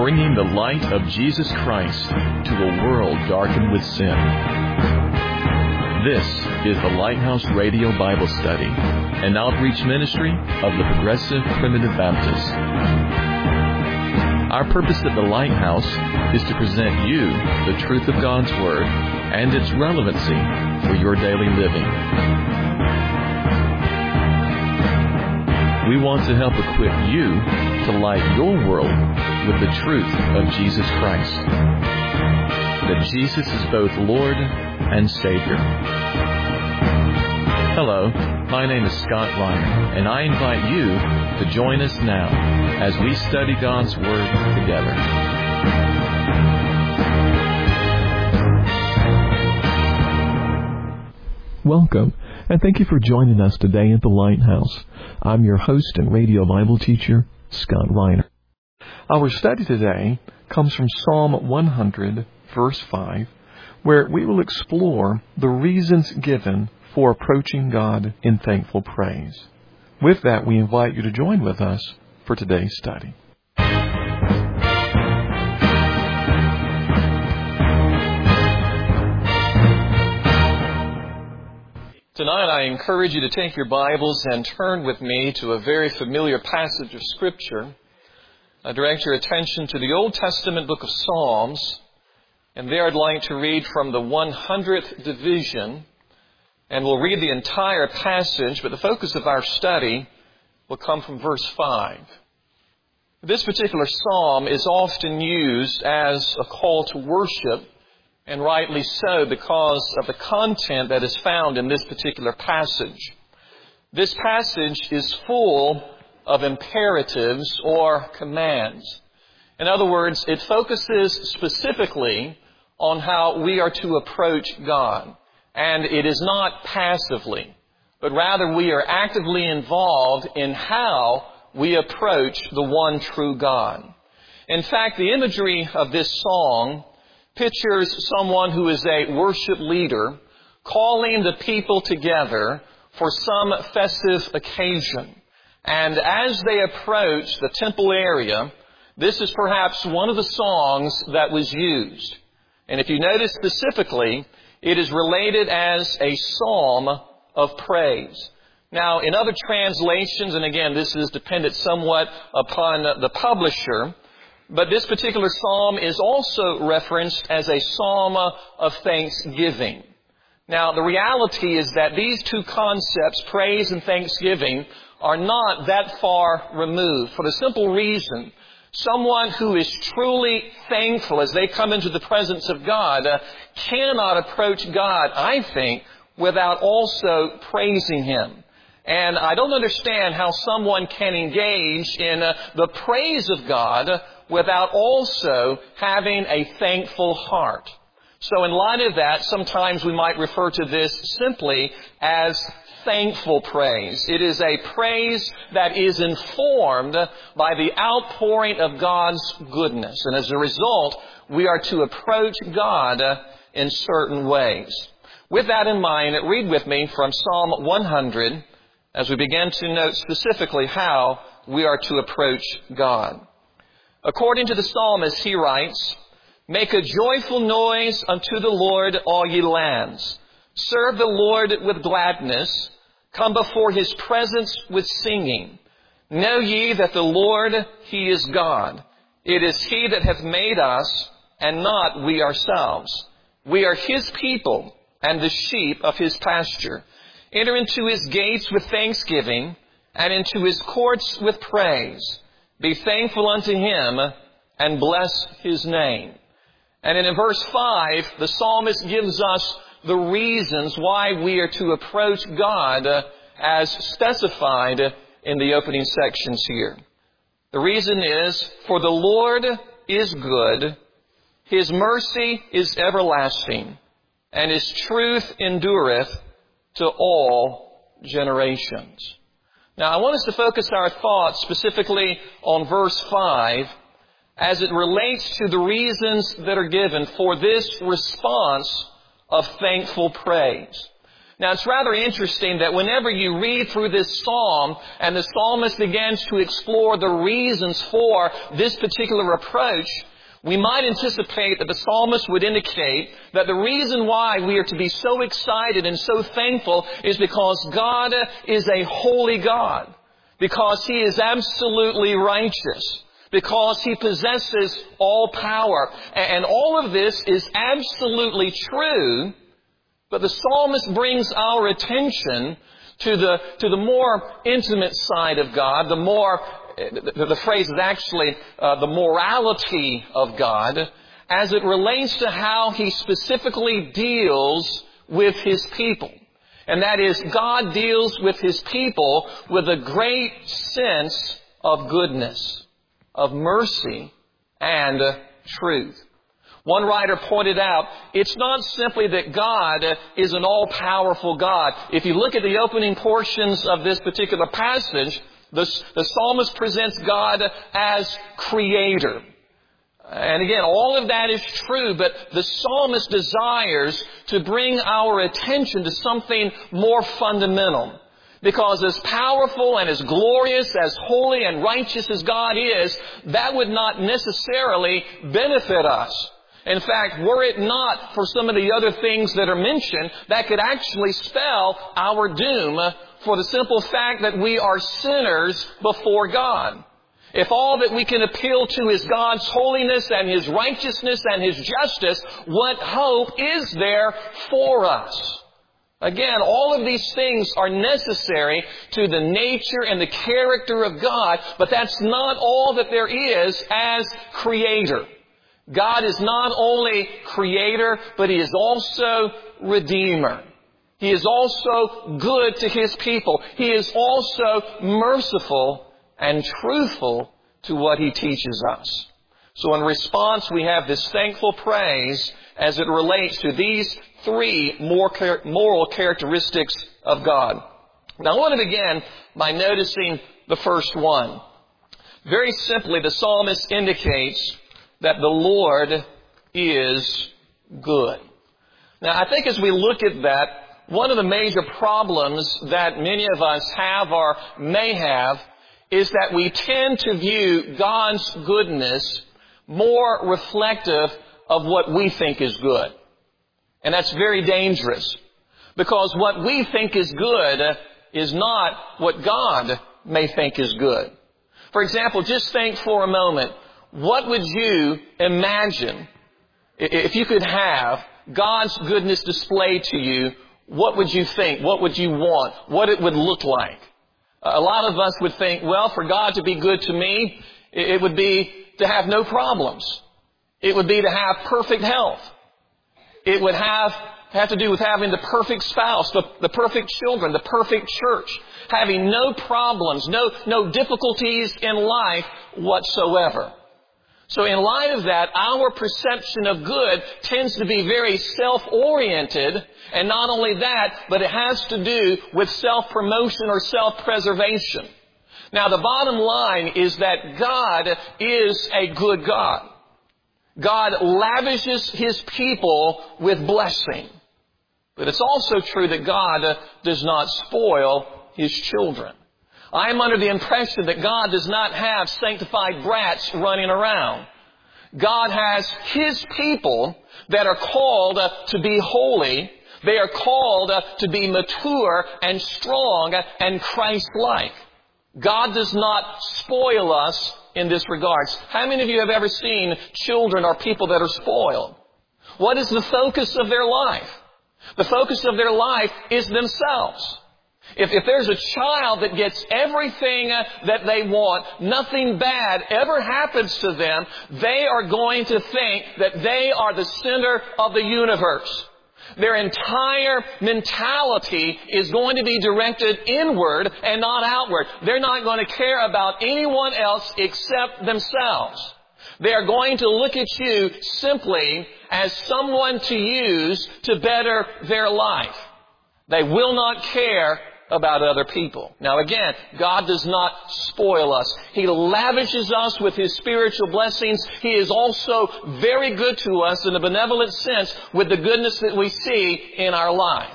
bringing the light of Jesus Christ to a world darkened with sin. This is the Lighthouse Radio Bible Study, an outreach ministry of the Progressive Primitive Baptists. Our purpose at the Lighthouse is to present you the truth of God's Word and its relevancy for your daily living. We want to help equip you to light your world with the truth of Jesus Christ. That Jesus is both Lord and Savior. Hello, my name is Scott Reiner, and I invite you to join us now as we study God's Word together. Welcome, and thank you for joining us today at the Lighthouse. I'm your host and radio Bible teacher, Scott Reiner. Our study today comes from Psalm 100, verse 5, where we will explore the reasons given for approaching God in thankful praise. With that, we invite you to join with us for today's study. Tonight I encourage you to take your Bibles and turn with me to a very familiar passage of Scripture. I direct your attention to the Old Testament book of Psalms, and there I'd like to read from the 100th division, and we'll read the entire passage, but the focus of our study will come from verse 5. This particular psalm is often used as a call to worship, and rightly so because of the content that is found in this particular passage. This passage is full of imperatives or commands. In other words, it focuses specifically on how we are to approach God. And it is not passively, but rather we are actively involved in how we approach the one true God. In fact, the imagery of this song pictures someone who is a worship leader calling the people together for some festive occasion. And as they approach the temple area, this is perhaps one of the songs that was used. And if you notice specifically, it is related as a psalm of praise. Now, in other translations, and again, this is dependent somewhat upon the publisher, but this particular psalm is also referenced as a psalm of thanksgiving. Now, the reality is that these two concepts, praise and thanksgiving, are not that far removed for the simple reason someone who is truly thankful as they come into the presence of God cannot approach God, I think, without also praising Him. And I don't understand how someone can engage in the praise of God without also having a thankful heart. So in light of that, sometimes we might refer to this simply as thankful praise. It is a praise that is informed by the outpouring of God's goodness. And as a result, we are to approach God in certain ways. With that in mind, read with me from Psalm 100 as we begin to note specifically how we are to approach God. According to the psalmist, he writes, "Make a joyful noise unto the Lord, all ye lands. Serve the Lord with gladness. Come before His presence with singing. Know ye that the Lord, He is God. It is He that hath made us, and not we ourselves. We are His people, and the sheep of His pasture. Enter into His gates with thanksgiving, and into His courts with praise. Be thankful unto Him, and bless His name." And in verse 5, the psalmist gives us the reasons why we are to approach God as specified in the opening sections here. The reason is, "For the Lord is good, His mercy is everlasting, and His truth endureth to all generations." Now, I want us to focus our thoughts specifically on verse 5 as it relates to the reasons that are given for this response of thankful praise. Now, it's rather interesting that whenever you read through this psalm and the psalmist begins to explore the reasons for this particular approach, we might anticipate that the psalmist would indicate that the reason why we are to be so excited and so thankful is because God is a holy God, because He is absolutely righteous, because He possesses all power. And all of this is absolutely true, but the psalmist brings our attention to the more intimate side of God, the phrase is actually the morality of God, as it relates to how He specifically deals with His people. And that is, God deals with His people with a great sense of goodness, of mercy, and truth. One writer pointed out, it's not simply that God is an all-powerful God. If you look at the opening portions of this particular passage, the psalmist presents God as Creator. And again, all of that is true, but the psalmist desires to bring our attention to something more fundamental. Because as powerful and as glorious, as holy and righteous as God is, that would not necessarily benefit us. In fact, were it not for some of the other things that are mentioned, that could actually spell our doom, for the simple fact that we are sinners before God. If all that we can appeal to is God's holiness and His righteousness and His justice, what hope is there for us? Again, all of these things are necessary to the nature and the character of God, but that's not all that there is as Creator. God is not only Creator, but He is also Redeemer. He is also good to His people. He is also merciful and truthful to what He teaches us. So in response, we have this thankful praise as it relates to these three moral characteristics of God. Now I want to begin by noticing the first one. Very simply, the psalmist indicates that the Lord is good. Now, I think as we look at that, one of the major problems that many of us have or may have is that we tend to view God's goodness more reflective of what we think is good. And that's very dangerous, because what we think is good is not what God may think is good. For example, just think for a moment, what would you imagine if you could have God's goodness displayed to you? What would you think? What would you want? What it would look like? A lot of us would think, well, for God to be good to me, it would be to have no problems. It would be to have perfect health. It would have to do with having the perfect spouse, the perfect children, the perfect church, having no problems, no difficulties in life whatsoever. So in light of that, our perception of good tends to be very self-oriented. And not only that, but it has to do with self-promotion or self-preservation. Now, the bottom line is that God is a good God. God lavishes His people with blessing. But it's also true that God does not spoil His children. I am under the impression that God does not have sanctified brats running around. God has His people that are called to be holy. They are called to be mature and strong and Christ-like. God does not spoil us in this regard. How many of you have ever seen children or people that are spoiled? What is the focus of their life? The focus of their life is themselves. If there's a child that gets everything that they want, nothing bad ever happens to them, they are going to think that they are the center of the universe. Their entire mentality is going to be directed inward and not outward. They're not going to care about anyone else except themselves. They are going to look at you simply as someone to use to better their life. They will not care about other people. Now again, God does not spoil us. He lavishes us with His spiritual blessings. He is also very good to us in a benevolent sense with the goodness that we see in our life.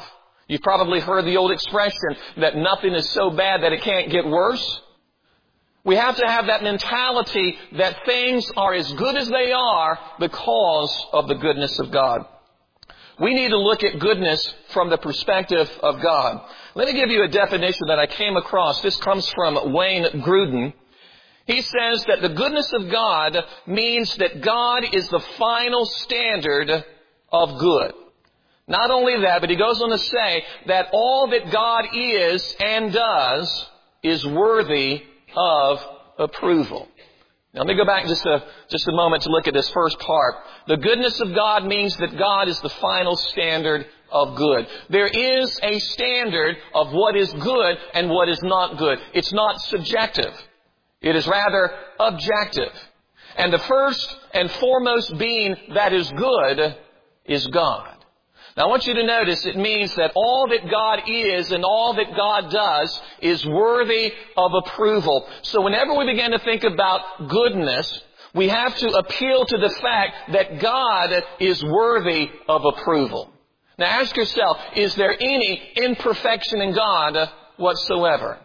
You've probably heard the old expression that nothing is so bad that it can't get worse. We have to have that mentality that things are as good as they are because of the goodness of God. We need to look at goodness from the perspective of God. Let me give you a definition that I came across. This comes from Wayne Grudem. He says that the goodness of God means that God is the final standard of good. Not only that, but he goes on to say that all that God is and does is worthy of approval. Now, let me go back just a moment to look at this first part. The goodness of God means that God is the final standard of good. There is a standard of what is good and what is not good. It's not subjective. It is rather objective. And the first and foremost being that is good is God. Now, I want you to notice it means that all that God is and all that God does is worthy of approval. So whenever we begin to think about goodness, we have to appeal to the fact that God is worthy of approval. Now, ask yourself, is there any imperfection in God whatsoever?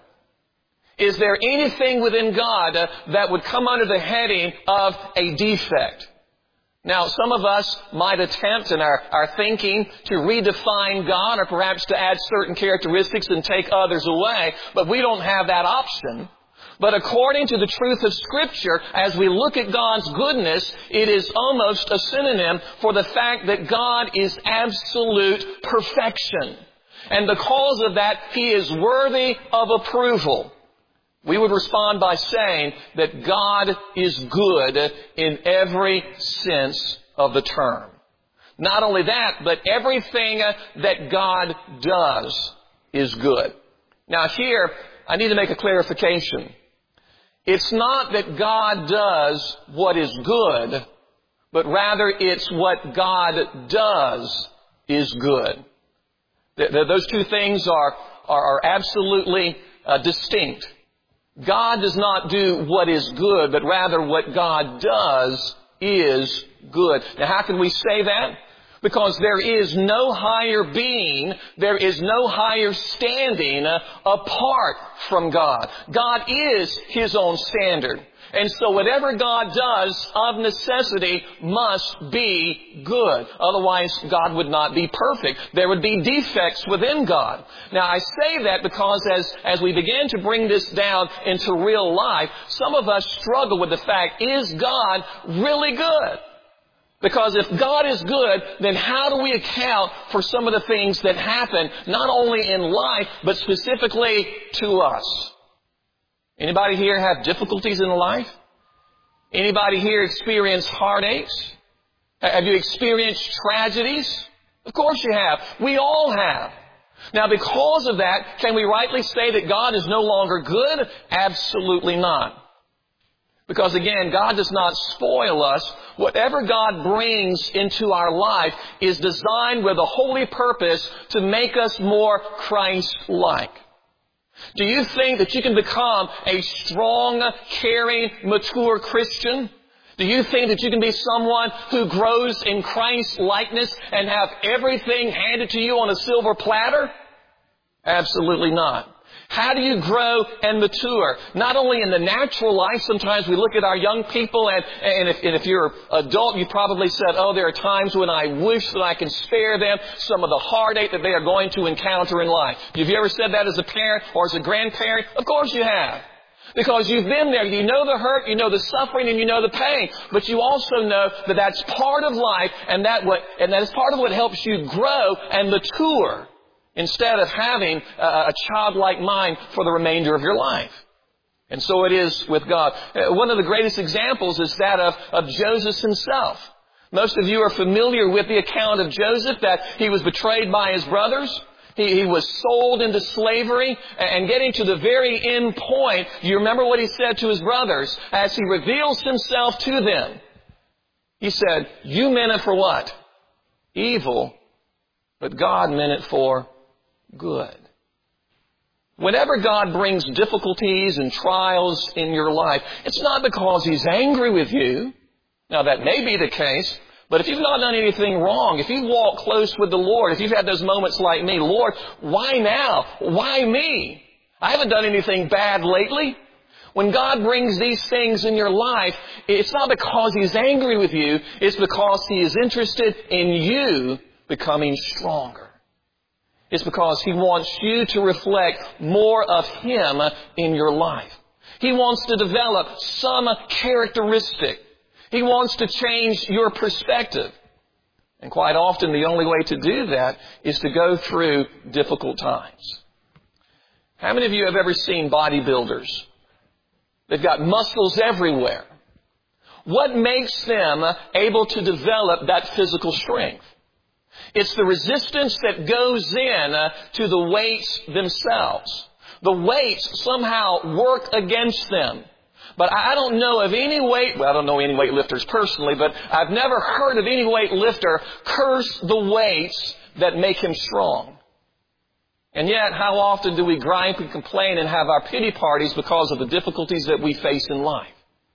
Is there anything within God that would come under the heading of a defect? Now, some of us might attempt in our thinking to redefine God or perhaps to add certain characteristics and take others away, but we don't have that option. But according to the truth of Scripture, as we look at God's goodness, it is almost a synonym for the fact that God is absolute perfection. And because of that, He is worthy of approval. We would respond by saying that God is good in every sense of the term. Not only that, but everything that God does is good. Now here, I need to make a clarification. It's not that God does what is good, but rather it's what God does is good. Those two things are absolutely distinct. God does not do what is good, but rather what God does is good. Now, how can we say that? Because there is no higher being, there is no higher standing apart from God. God is His own standard. And so whatever God does of necessity must be good. Otherwise, God would not be perfect. There would be defects within God. Now, I say that because as we begin to bring this down into real life, some of us struggle with the fact, is God really good? Because if God is good, then how do we account for some of the things that happen, not only in life, but specifically to us? Anybody here have difficulties in life? Anybody here experience heartaches? Have you experienced tragedies? Of course you have. We all have. Now, because of that, can we rightly say that God is no longer good? Absolutely not. Because again, God does not spoil us. Whatever God brings into our life is designed with a holy purpose to make us more Christ-like. Do you think that you can become a strong, caring, mature Christian? Do you think that you can be someone who grows in Christ's likeness and have everything handed to you on a silver platter? Absolutely not. How do you grow and mature? Not only in the natural life, sometimes we look at our young people and if you're an adult, you probably said, oh, there are times when I wish that I can spare them some of the heartache that they are going to encounter in life. Have you ever said that as a parent or as a grandparent? Of course you have. Because you've been there. You know the hurt, you know the suffering, and you know the pain. But you also know that that's part of life and that is part of what helps you grow and mature, instead of having a childlike mind for the remainder of your life. And so it is with God. One of the greatest examples is that of Joseph himself. Most of you are familiar with the account of Joseph, that he was betrayed by his brothers. He was sold into slavery, and getting to the very end point, you remember what he said to his brothers as he reveals himself to them. He said, you meant it for what? Evil, but God meant it for good. Whenever God brings difficulties and trials in your life, it's not because He's angry with you. Now, that may be the case, But if you've not done anything wrong, if you've walked close with the Lord, if you've had those moments like me, Lord, why now? Why me? I haven't done anything bad lately. When God brings these things in your life, it's not because He's angry with you. It's because He is interested in you becoming stronger. It's because He wants you to reflect more of Him in your life. He wants to develop some characteristic. He wants to change your perspective. And quite often the only way to do that is to go through difficult times. How many of you have ever seen bodybuilders? They've got muscles everywhere. What makes them able to develop that physical strength? It's the resistance that goes in to the weights themselves. The weights somehow work against them. But I don't know of any I don't know any weightlifters personally, but I've never heard of any weightlifter curse the weights that make him strong. And yet, how often do we gripe and complain and have our pity parties because of the difficulties that we face in life?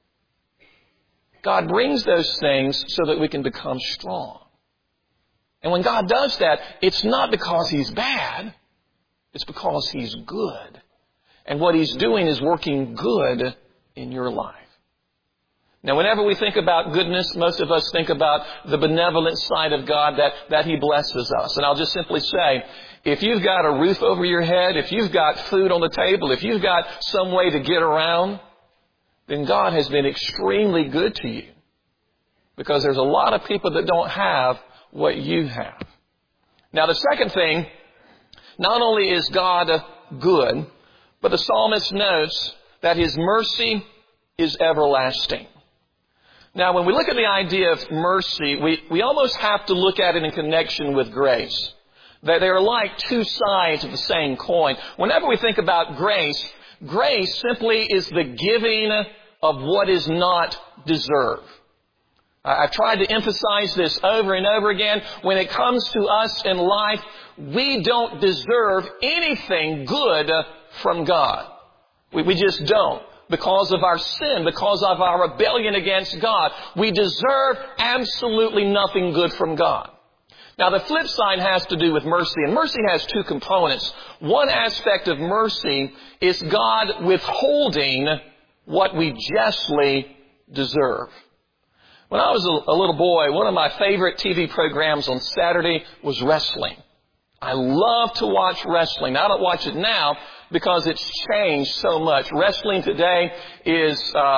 God brings those things so that we can become strong. And when God does that, it's not because He's bad. It's because He's good. And what He's doing is working good in your life. Now, whenever we think about goodness, most of us think about the benevolent side of God that He blesses us. And I'll just simply say, if you've got a roof over your head, if you've got food on the table, if you've got some way to get around, then God has been extremely good to you. Because there's a lot of people that don't have what you have. Now, the second thing, not only is God good, but the psalmist notes that His mercy is everlasting. Now, when we look at the idea of mercy, we almost have to look at it in connection with grace. That they are like two sides of the same coin. Whenever we think about grace, grace simply is the giving of what is not deserved. I've tried to emphasize this over and over again. When it comes to us in life, we don't deserve anything good from God. We just don't. Because of our sin, because of our rebellion against God, we deserve absolutely nothing good from God. Now, the flip side has to do with mercy, and mercy has two components. One aspect of mercy is God withholding what we justly deserve. When I was a little boy, one of my favorite TV programs on Saturday was wrestling. I love to watch wrestling. I don't watch it now because it's changed so much. Wrestling today is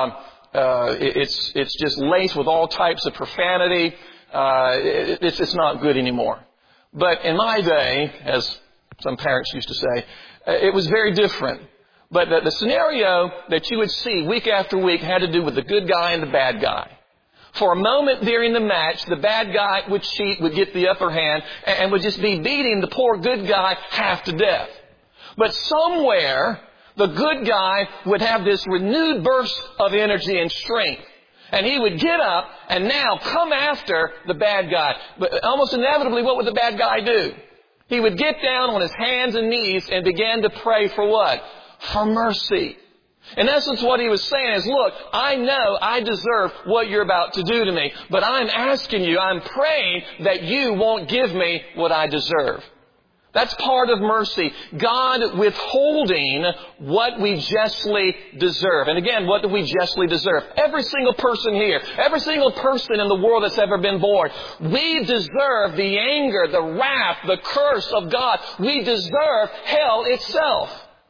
it's just laced with all types of profanity. It's not good anymore. But in my day, as some parents used to say, it was very different. But the scenario that you would see week after week had to do with the good guy and the bad guy. For a moment during the match, the bad guy would cheat, would get the upper hand, and would just be beating the poor good guy half to death. But somewhere, the good guy would have this renewed burst of energy and strength. And he would get up and now come after the bad guy. But almost inevitably, what would the bad guy do? He would get down on his hands and knees and begin to pray for what? For mercy. In essence, what he was saying is, look, I know I deserve what you're about to do to me, but I'm asking you, I'm praying that you won't give me what I deserve. That's part of mercy. God withholding what we justly deserve. And again, what do we justly deserve? Every single person here, every single person in the world that's ever been born, we deserve the anger, the wrath, the curse of God. We deserve hell itself.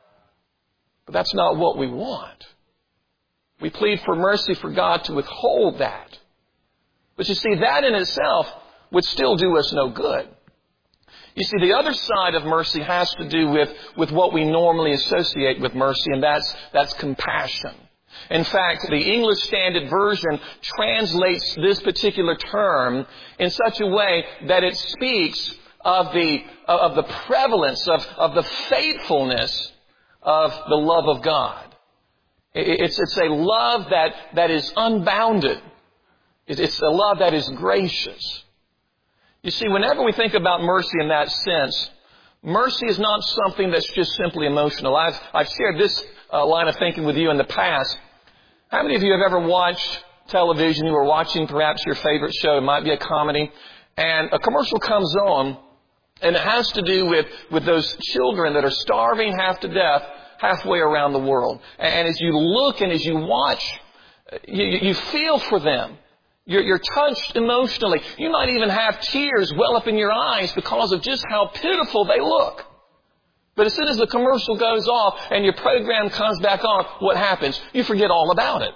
But that's not what we want. We plead for mercy for God to withhold that. But you see, that in itself would still do us no good. You see, the other side of mercy has to do with what we normally associate with mercy, and that's compassion. In fact, the English Standard Version translates this particular term in such a way that it speaks of the prevalence, of the faithfulness of the love of God. It's a love that is unbounded. It's a love that is gracious. You see, whenever we think about mercy in that sense, mercy is not something that's just simply emotional. I've shared this line of thinking with you in the past. How many of you have ever watched television, you are watching perhaps your favorite show, it might be a comedy, and a commercial comes on, and it has to do with those children that are starving half to death halfway around the world. And as you look and as you watch, you feel for them. You're touched emotionally. You might even have tears well up in your eyes because of just how pitiful they look. But as soon as the commercial goes off and your program comes back on, what happens? You forget all about it.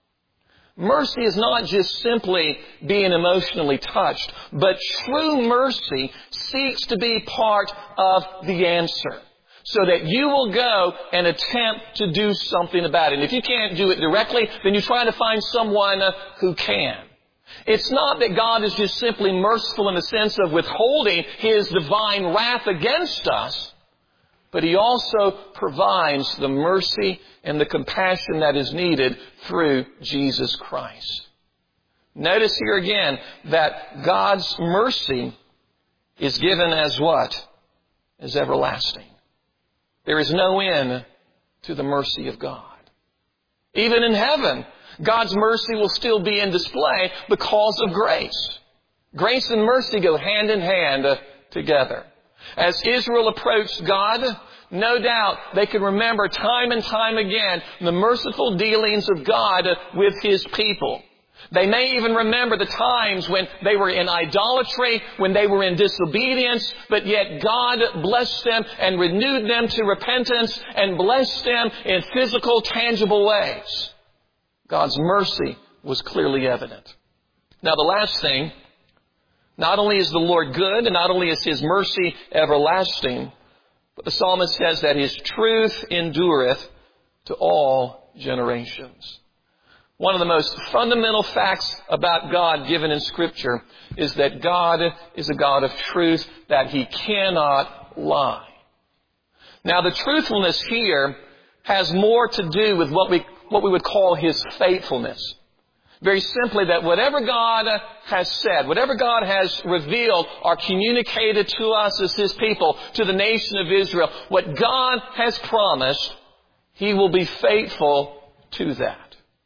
Mercy is not just simply being emotionally touched, but true mercy seeks to be part of the answer, so that you will go and attempt to do something about it. And if you can't do it directly, then you try to find someone who can. It's not that God is just simply merciful in the sense of withholding His divine wrath against us, but He also provides the mercy and the compassion that is needed through Jesus Christ. Notice here again that God's mercy is given as what? As everlasting. There is no end to the mercy of God. Even in heaven, God's mercy will still be in display because of grace. Grace and mercy go hand in hand together. As Israel approached God, no doubt they could remember time and time again the merciful dealings of God with His people. They may even remember the times when they were in idolatry, when they were in disobedience, but yet God blessed them and renewed them to repentance and blessed them in physical, tangible ways. God's mercy was clearly evident. Now the last thing, not only is the Lord good and not only is His mercy everlasting, but the psalmist says that His truth endureth to all generations. One of the most fundamental facts about God given in Scripture is that God is a God of truth, that He cannot lie. Now the truthfulness here has more to do with what we would call His faithfulness. Very simply, that whatever God has said, whatever God has revealed or communicated to us as His people, to the nation of Israel, what God has promised, He will be faithful to that.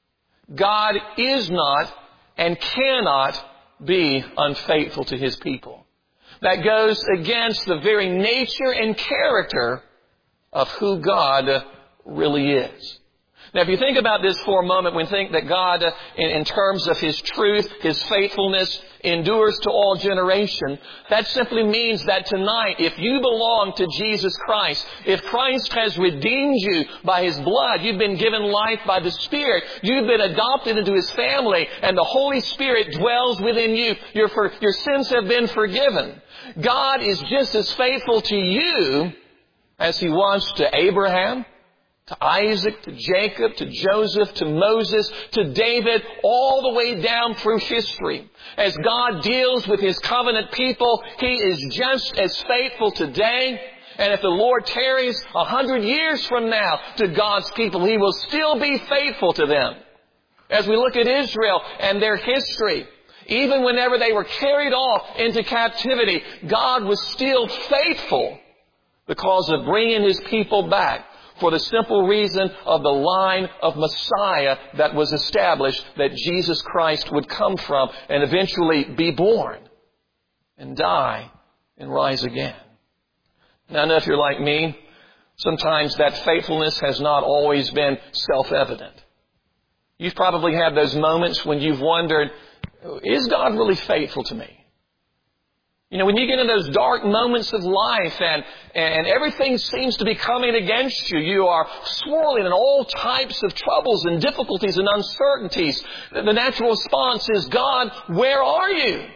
God is not and cannot be unfaithful to His people. That goes against the very nature and character of who God really is. Now, if you think about this for a moment, we think that God, in terms of His truth, His faithfulness, endures to all generation. That simply means that tonight, if you belong to Jesus Christ, if Christ has redeemed you by His blood, you've been given life by the Spirit, you've been adopted into His family, and the Holy Spirit dwells within you, your sins have been forgiven. God is just as faithful to you as He was to Abraham, to Isaac, to Jacob, to Joseph, to Moses, to David, all the way down through history. As God deals with His covenant people, He is just as faithful today. And if the Lord tarries 100 years from now to God's people, He will still be faithful to them. As we look at Israel and their history, even whenever they were carried off into captivity, God was still faithful because of bringing His people back, for the simple reason of the line of Messiah that was established, that Jesus Christ would come from and eventually be born and die and rise again. Now, I know if you're like me, sometimes that faithfulness has not always been self-evident. You've probably had those moments when you've wondered, is God really faithful to me? You know, when you get in those dark moments of life and everything seems to be coming against you, you are swirling in all types of troubles and difficulties and uncertainties, the natural response is, God, where are you?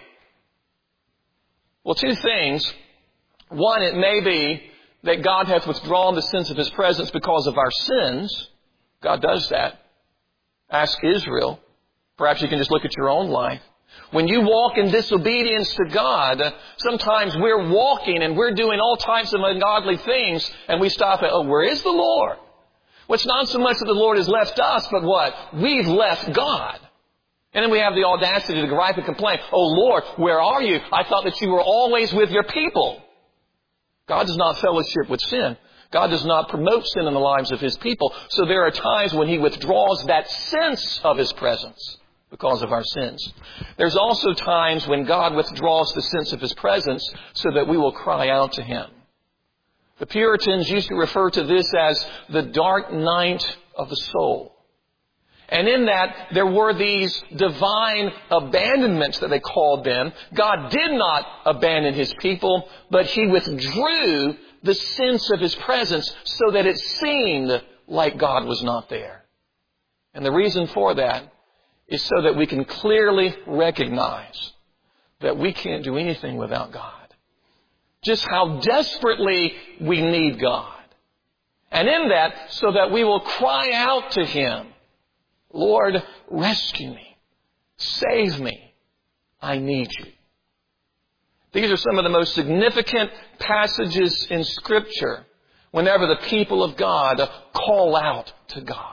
Well, two things. One, it may be that God hath withdrawn the sense of His presence because of our sins. God does that. Ask Israel. Perhaps you can just look at your own life. When you walk in disobedience to God, sometimes we're walking and we're doing all types of ungodly things, and we stop at, where is the Lord? Well, it's not so much that the Lord has left us, but what? We've left God. And then we have the audacity to gripe and complain, oh Lord, where are you? I thought that you were always with your people. God does not fellowship with sin. God does not promote sin in the lives of His people. So there are times when He withdraws that sense of His presence. because of our sins. There's also times when God withdraws the sense of His presence so that we will cry out to Him. The Puritans used to refer to this as the dark night of the soul. And in that, there were these divine abandonments that they called them. God did not abandon His people, but He withdrew the sense of His presence so that it seemed like God was not there. And the reason for that is so that we can clearly recognize that we can't do anything without God. Just how desperately we need God. And in that, so that we will cry out to Him, Lord, rescue me. Save me. I need you. These are some of the most significant passages in Scripture whenever the people of God call out to God.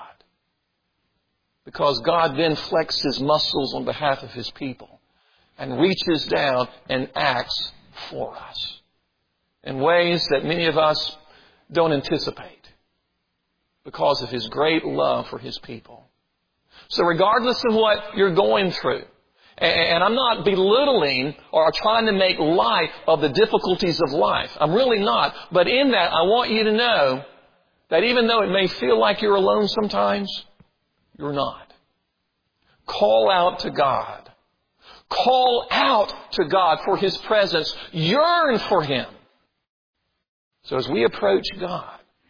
Because God then flexes muscles on behalf of His people and reaches down and acts for us in ways that many of us don't anticipate because of His great love for His people. So regardless of what you're going through, and I'm not belittling or trying to make light of the difficulties of life. I'm really not. But in that, I want you to know that even though it may feel like you're alone sometimes, you're not. Call out to God. Call out to God for His presence. Yearn for Him. So as we approach God,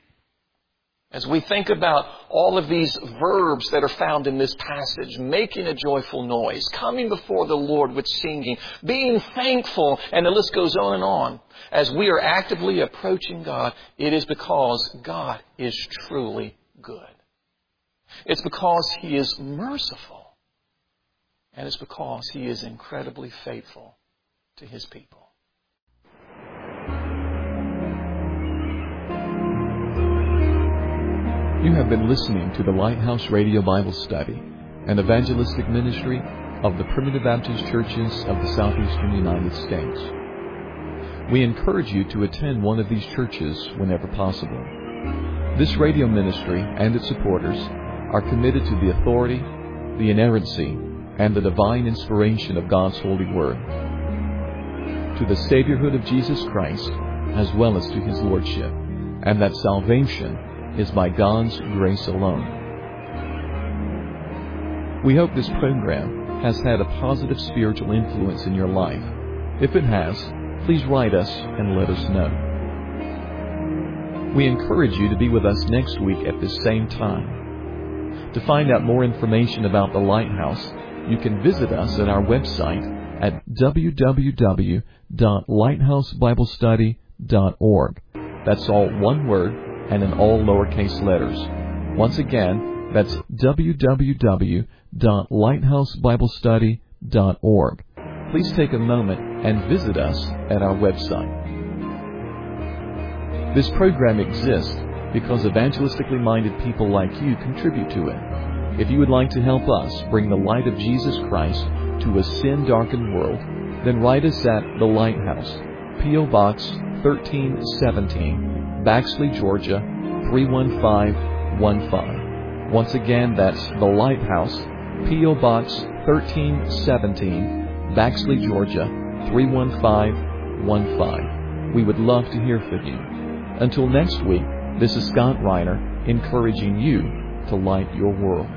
as we think about all of these verbs that are found in this passage, making a joyful noise, coming before the Lord with singing, being thankful, and the list goes on and on. As we are actively approaching God, it is because God is truly good. It's because He is merciful. And it's because He is incredibly faithful to His people. You have been listening to the Lighthouse Radio Bible Study, an evangelistic ministry of the Primitive Baptist Churches of the Southeastern United States. We encourage you to attend one of these churches whenever possible. This radio ministry and its supporters are committed to the authority, the inerrancy, and the divine inspiration of God's holy word, to the Saviorhood of Jesus Christ, as well as to His Lordship, and that salvation is by God's grace alone. We hope this program has had a positive spiritual influence in your life. If it has, please write us and let us know. We encourage you to be with us next week at this same time. To find out more information about the Lighthouse, you can visit us at our website at www.lighthousebiblestudy.org. That's all one word and in all lowercase letters. Once again, that's www.lighthousebiblestudy.org. Please take a moment and visit us at our website. This program exists because evangelistically minded people like you contribute to it. If you would like to help us bring the light of Jesus Christ to a sin-darkened world, then write us at The Lighthouse, P.O. Box 1317, Baxley, Georgia 31515. Once again, that's The Lighthouse, P.O. Box 1317, Baxley, Georgia 31515. We would love to hear from you. Until next week, this is Scott Reiner encouraging you to light your world.